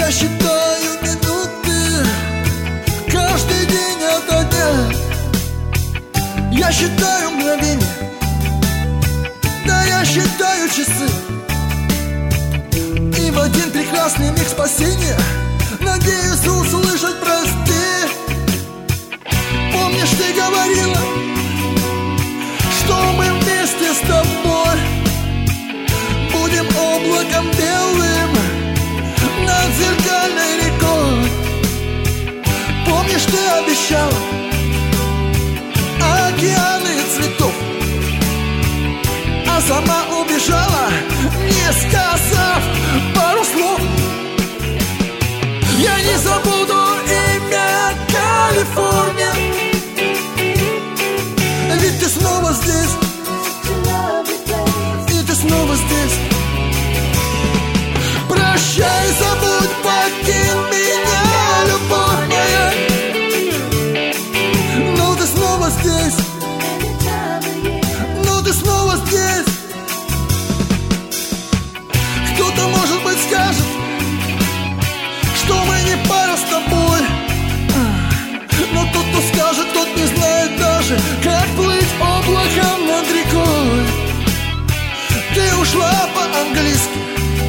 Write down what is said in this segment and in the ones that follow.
Я считаю минуты каждый день ото дня. Я считаю мгновения, да я считаю часы. И в один прекрасный миг спасения надеюсь услышать прости. Помнишь, ты говорила, что мы вместе с тобой будем облаком белым над зеркальной рекой. Помнишь, ты обещала океаны цветов, а сама убежала, не сказав пару слов. Я не забуду имя Калифорния, ведь ты снова здесь, и ты снова здесь. Прощай, забудь, покинь меня, любовь моя, но ты снова здесь, но ты снова здесь. Кто-то, может быть, скажет, что мы не пара с тобой, но тот, кто скажет, тот не знает даже, как плыть облаком над рекой. Ты ушла по-английски,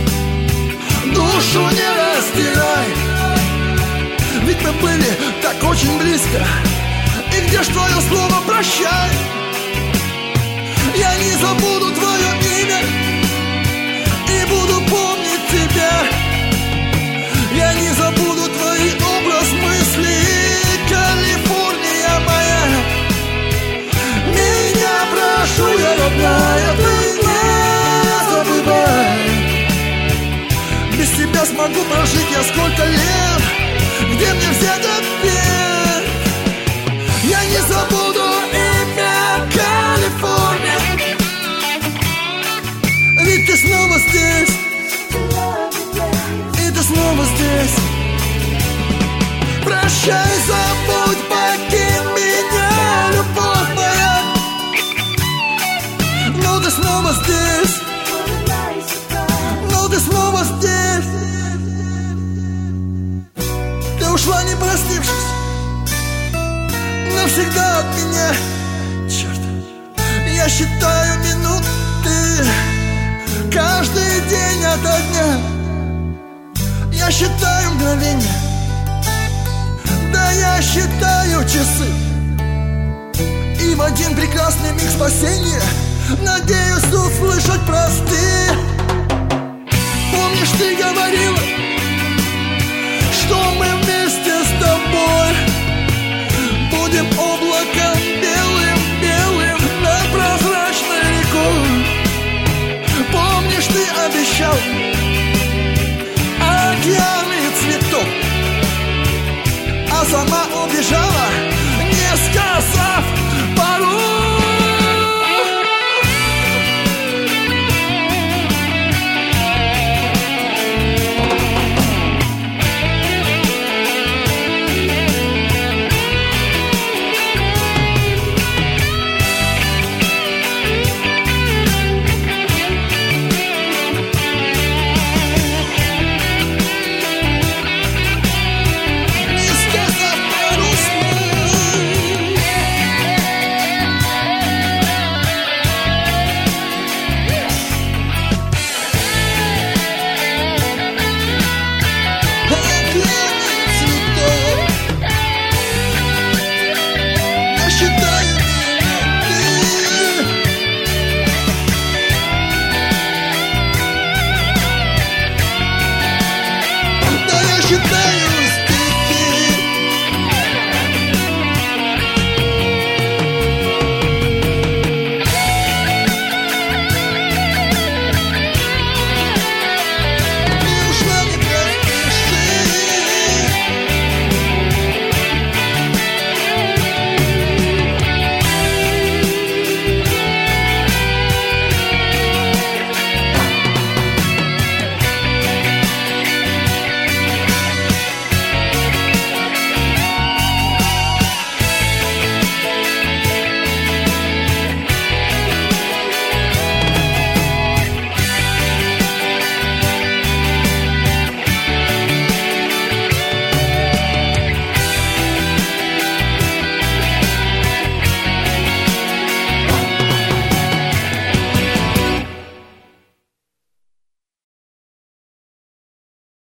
душу не раздирай, ведь мы были так очень близко. И где ж твое слово прощай? Я не забуду твое имя и буду помнить тебя. Я не забуду твой образ мысли, Калифорния моя. Меня прошу я, родная, ты не забывай. Без тебя смогу прожить я сколько лет, где мне взять ответ? Я не забуду имя Калифорния, ведь ты снова здесь, и ты снова здесь. Прощай, забудь, покинь меня, любовь моя, но ты снова здесь, но ты снова здесь. Ты ушла, не простившись, навсегда от меня. Черт, я считаю минуты каждый день ото дня. Я считаю мгновения, да я считаю часы. И в один прекрасный миг спасения надеюсь услышать прости.